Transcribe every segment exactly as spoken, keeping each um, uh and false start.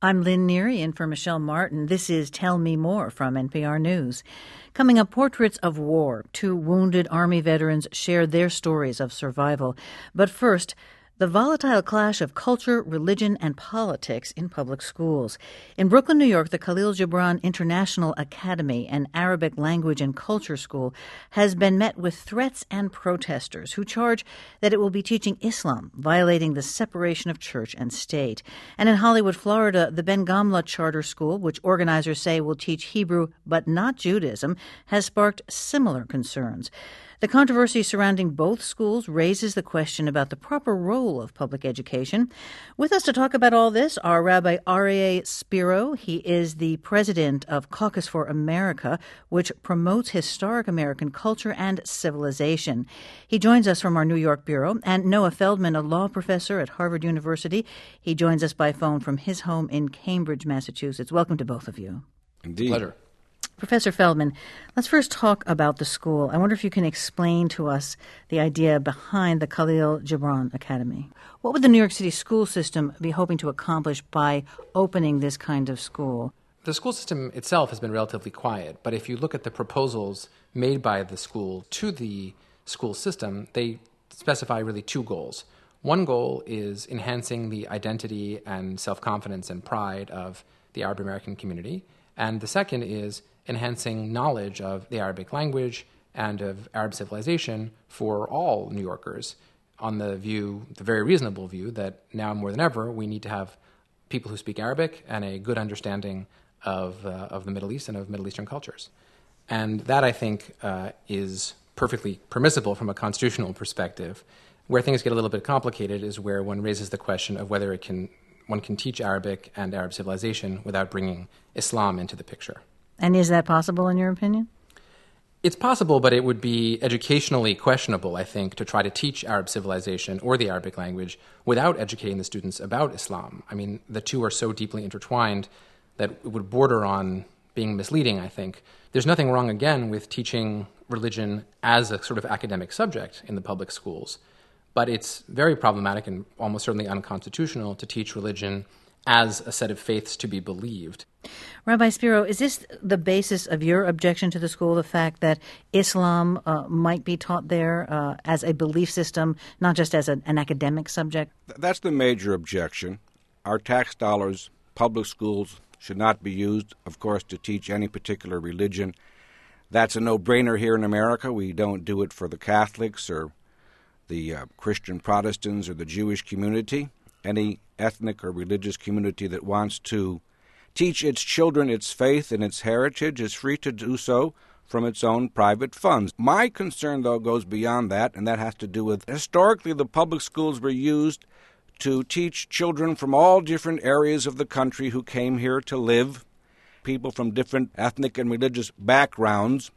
I'm Lynn Neary in for Michelle Martin. This is Tell Me More from N P R News. Coming up, portraits of war. Two wounded Army veterans share their stories of survival. But first, the volatile clash of culture, religion, and politics in public schools. In Brooklyn, New York, the Khalil Gibran International Academy, an Arabic language and culture school, has been met with threats and protesters who charge that it will be teaching Islam, violating the separation of church and state. And in Hollywood, Florida, the Ben Gamla Charter School, which organizers say will teach Hebrew but not Judaism, has sparked similar concerns. The controversy surrounding both schools raises the question about the proper role of public education. With us to talk about all this are Rabbi Aryeh Spiro. He is the president of Caucus for America, which promotes historic American culture and civilization. He joins us from our New York bureau, and Noah Feldman, a law professor at Harvard University. He joins us by phone from his home in Cambridge, Massachusetts. Welcome to both of you. Indeed. Pleasure. Professor Feldman, let's first talk about the school. I wonder if you can explain to us the idea behind the Khalil Gibran Academy. What would the New York City school system be hoping to accomplish by opening this kind of school? The school system itself has been relatively quiet, but if you look at the proposals made by the school to the school system, they specify really two goals. One goal is enhancing the identity and self-confidence and pride of the Arab American community, and the second is enhancing knowledge of the Arabic language and of Arab civilization for all New Yorkers, on the view, the very reasonable view, that now more than ever we need to have people who speak Arabic and a good understanding of uh, of the Middle East and of Middle Eastern cultures. And that, I think, uh, is perfectly permissible from a constitutional perspective. Where things get a little bit complicated is where one raises the question of whether it can one can teach Arabic and Arab civilization without bringing Islam into the picture. And is that possible, in your opinion? It's possible, but it would be educationally questionable, I think, to try to teach Arab civilization or the Arabic language without educating the students about Islam. I mean, the two are so deeply intertwined that it would border on being misleading, I think. There's nothing wrong, again, with teaching religion as a sort of academic subject in the public schools, but it's very problematic and almost certainly unconstitutional to teach religion as a set of faiths to be believed. Rabbi Spiro, is this the basis of your objection to the school, the fact that Islam uh, might be taught there uh, as a belief system, not just as a, an academic subject? That's the major objection. Our tax dollars, public schools, should not be used, of course, to teach any particular religion. That's a no-brainer here in America. We don't do it for the Catholics or the uh, Christian Protestants or the Jewish community. Any ethnic or religious community that wants to teach its children its faith and its heritage is free to do so from its own private funds. My concern, though, goes beyond that, and that has to do with historically the public schools were used to teach children from all different areas of the country who came here to live, people from different ethnic and religious backgrounds,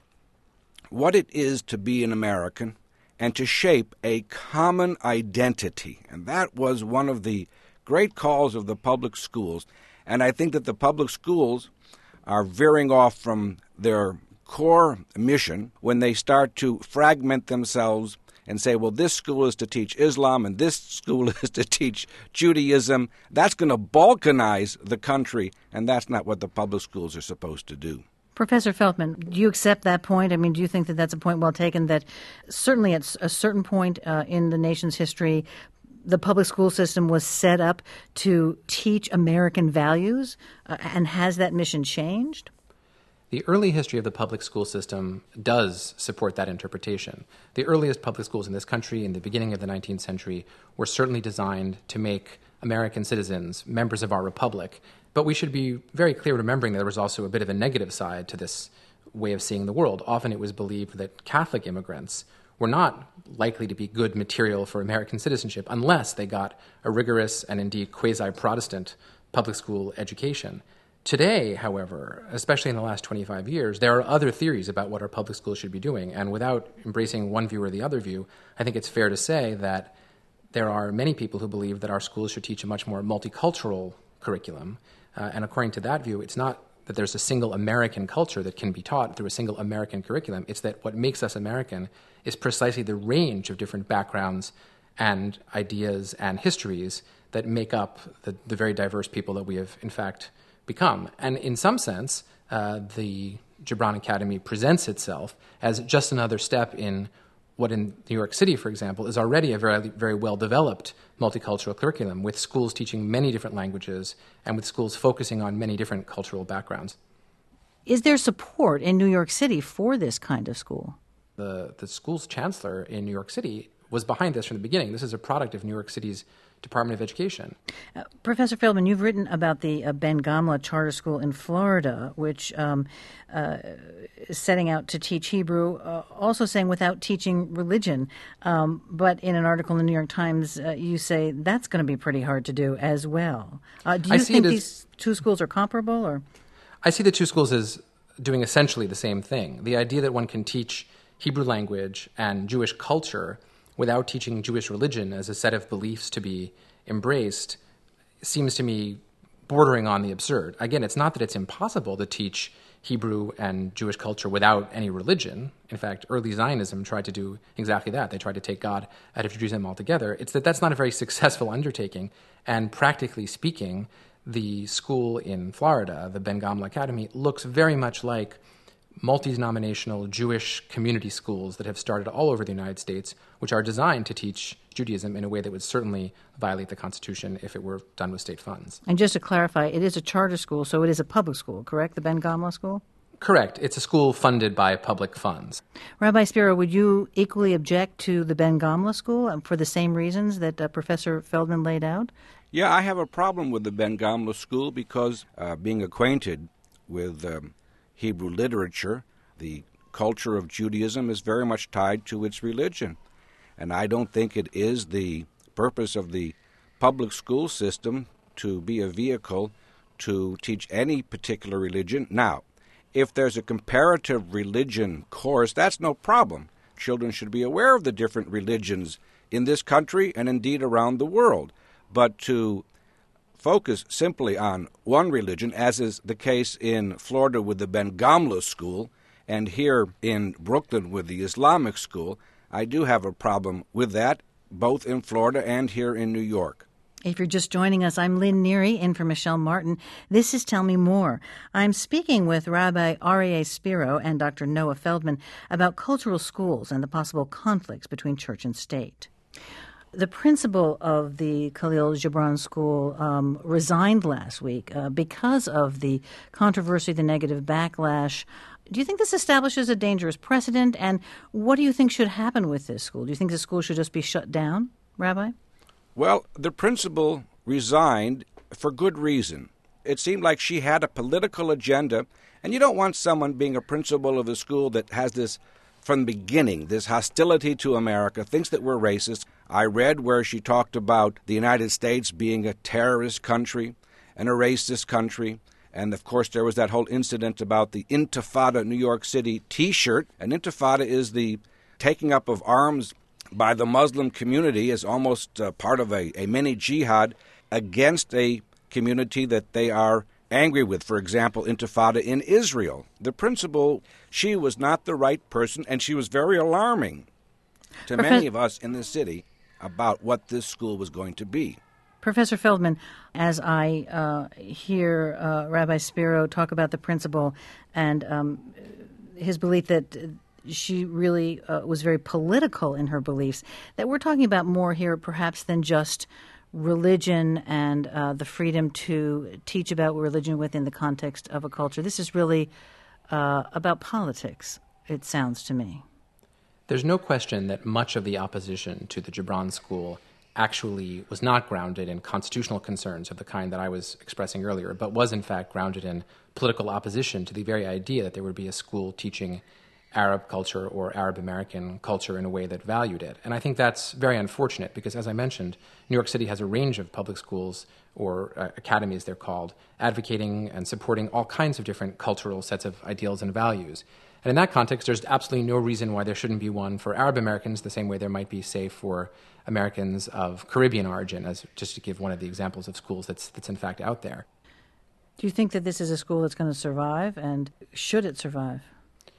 what it is to be an American and to shape a common identity. And that was one of the great calls of the public schools. And I think that the public schools are veering off from their core mission when they start to fragment themselves and say, well, this school is to teach Islam and this school is to teach Judaism. That's going to balkanize the country, and that's not what the public schools are supposed to do. Professor Feldman, do you accept that point? I mean, do you think that that's a point well taken, that certainly at a certain point uh, in the nation's history, the public school system was set up to teach American values, uh, and has that mission changed? The early history of the public school system does support that interpretation. The earliest public schools in this country in the beginning of the nineteenth century were certainly designed to make American citizens members of our republic. But we should be very clear remembering that there was also a bit of a negative side to this way of seeing the world. Often it was believed that Catholic immigrants were not likely to be good material for American citizenship unless they got a rigorous and indeed quasi-Protestant public school education. Today, however, especially in the last twenty-five years, there are other theories about what our public schools should be doing. And without embracing one view or the other view, I think it's fair to say that there are many people who believe that our schools should teach a much more multicultural curriculum. Uh, and according to that view, it's not that there's a single American culture that can be taught through a single American curriculum. It's that what makes us American is precisely the range of different backgrounds and ideas and histories that make up the, the very diverse people that we have, in fact, become. And in some sense, uh, the Gibran Academy presents itself as just another step in what in New York City, for example, is already a very, very well-developed multicultural curriculum with schools teaching many different languages and with schools focusing on many different cultural backgrounds. Is there support in New York City for this kind of school? The, the school's chancellor in New York City was behind this from the beginning. This is a product of New York City's Department of Education. Uh, Professor Feldman, you've written about the uh, Ben Gamla Charter School in Florida, which um, uh, is setting out to teach Hebrew, uh, also saying without teaching religion. Um, but in an article in the New York Times, uh, you say that's going to be pretty hard to do as well. Uh, do you think these two schools are comparable? Or I see the two schools as doing essentially the same thing. The idea that one can teach Hebrew language and Jewish culture without teaching Jewish religion as a set of beliefs to be embraced seems to me bordering on the absurd. Again, it's not that it's impossible to teach Hebrew and Jewish culture without any religion. In fact, early Zionism tried to do exactly that. They tried to take God out of Judaism altogether. It's that that's not a very successful undertaking. And practically speaking, the school in Florida, the Ben Gamla Academy, looks very much like multi-denominational Jewish community schools that have started all over the United States, which are designed to teach Judaism in a way that would certainly violate the Constitution if it were done with state funds. And just to clarify, it is a charter school, so it is a public school, correct, the Ben Gamla School? Correct. It's a school funded by public funds. Rabbi Spiro, would you equally object to the Ben Gamla School for the same reasons that uh, Professor Feldman laid out? Yeah, I have a problem with the Ben Gamla School because uh, being acquainted with um, Hebrew literature, the culture of Judaism is very much tied to its religion. And I don't think it is the purpose of the public school system to be a vehicle to teach any particular religion. Now, if there's a comparative religion course, that's no problem. Children should be aware of the different religions in this country and indeed around the world. But to focus simply on one religion, as is the case in Florida with the Ben Gamla School and here in Brooklyn with the Islamic School, I do have a problem with that, both in Florida and here in New York. If you're just joining us, I'm Lynn Neary, in for Michelle Martin. This is Tell Me More. I'm speaking with Rabbi Aryeh Spiro and Doctor Noah Feldman about cultural schools and the possible conflicts between church and state. The principal of the Khalil Gibran School um, resigned last week uh, because of the controversy, the negative backlash. Do you think this establishes a dangerous precedent? And what do you think should happen with this school? Do you think the school should just be shut down, Rabbi? Well, the principal resigned for good reason. It seemed like she had a political agenda, and you don't want someone being a principal of a school that has this, from the beginning, this hostility to America, thinks that we're racist. I read where she talked about the United States being a terrorist country and a racist country. And, of course, there was that whole incident about the Intifada New York City T-shirt. An Intifada is the taking up of arms by the Muslim community as almost uh, part of a, a mini jihad against a community that they are angry with. For example, Intifada in Israel. The principal, she was not the right person, and she was very alarming to Profe- many of us in the city about what this school was going to be. Professor Feldman, as I uh, hear uh, Rabbi Spiro talk about the principal and um, his belief that she really uh, was very political in her beliefs, that we're talking about more here perhaps than just religion and uh, the freedom to teach about religion within the context of a culture. This is really uh, about politics, it sounds to me. There's no question that much of the opposition to the Gibran School actually was not grounded in constitutional concerns of the kind that I was expressing earlier, but was in fact grounded in political opposition to the very idea that there would be a school teaching Arab culture or Arab American culture in a way that valued it. And I think that's very unfortunate because, as I mentioned, New York City has a range of public schools, or uh, academies they're called, advocating and supporting all kinds of different cultural sets of ideals and values. And in that context, there's absolutely no reason why there shouldn't be one for Arab Americans the same way there might be, say, for Americans of Caribbean origin, as just to give one of the examples of schools that's that's in fact out there. Do you think that this is a school that's going to survive, and should it survive?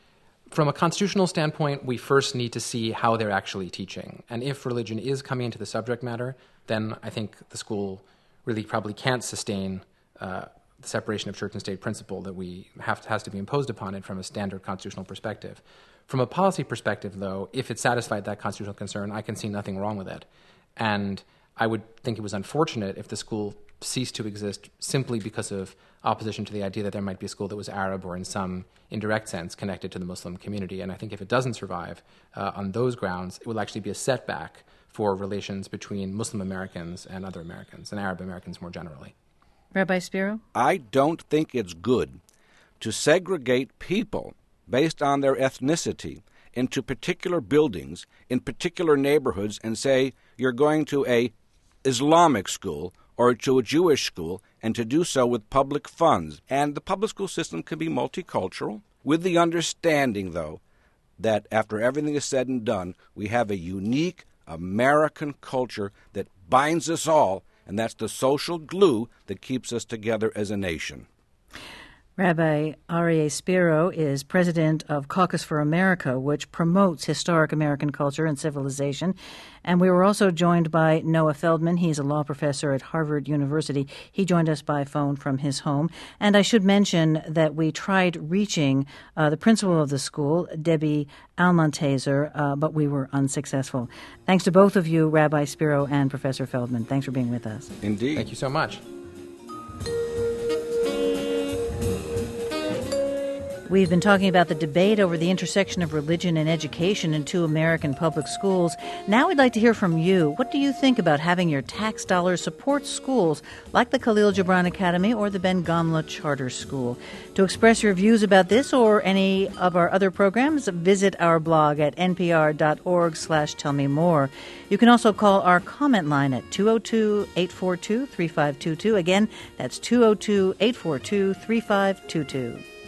From a constitutional standpoint, we first need to see how they're actually teaching. And if religion is coming into the subject matter, then I think the school really probably can't sustain uh, the separation of church and state principle that we have to, has to be imposed upon it from a standard constitutional perspective. From a policy perspective, though, if it satisfied that constitutional concern, I can see nothing wrong with it. And I would think it was unfortunate if the school ceased to exist simply because of opposition to the idea that there might be a school that was Arab or in some indirect sense connected to the Muslim community. And I think if it doesn't survive uh, on those grounds, it will actually be a setback for relations between Muslim Americans and other Americans, and Arab Americans more generally. Rabbi Spiro? I don't think it's good to segregate people based on their ethnicity into particular buildings in particular neighborhoods and say you're going to a Islamic school or to a Jewish school, and to do so with public funds. And the public school system can be multicultural, with the understanding, though, that after everything is said and done, we have a unique American culture that binds us all, and that's the social glue that keeps us together as a nation. Rabbi Aryeh Spiro is president of Caucus for America, which promotes historic American culture and civilization. And we were also joined by Noah Feldman. He's a law professor at Harvard University. He joined us by phone from his home. And I should mention that we tried reaching uh, the principal of the school, Debbie Almontaser, uh, but we were unsuccessful. Thanks to both of you, Rabbi Spiro and Professor Feldman. Thanks for being with us. Indeed. Thank you so much. We've been talking about the debate over the intersection of religion and education in two American public schools. Now we'd like to hear from you. What do you think about having your tax dollars support schools like the Khalil Gibran Academy or the Ben Gamla Charter School? To express your views about this or any of our other programs, visit our blog at npr.org slash tell me more. You can also call our comment line at two oh two, eight four two, three five two two. Again, that's two oh two, eight four two, three five two two.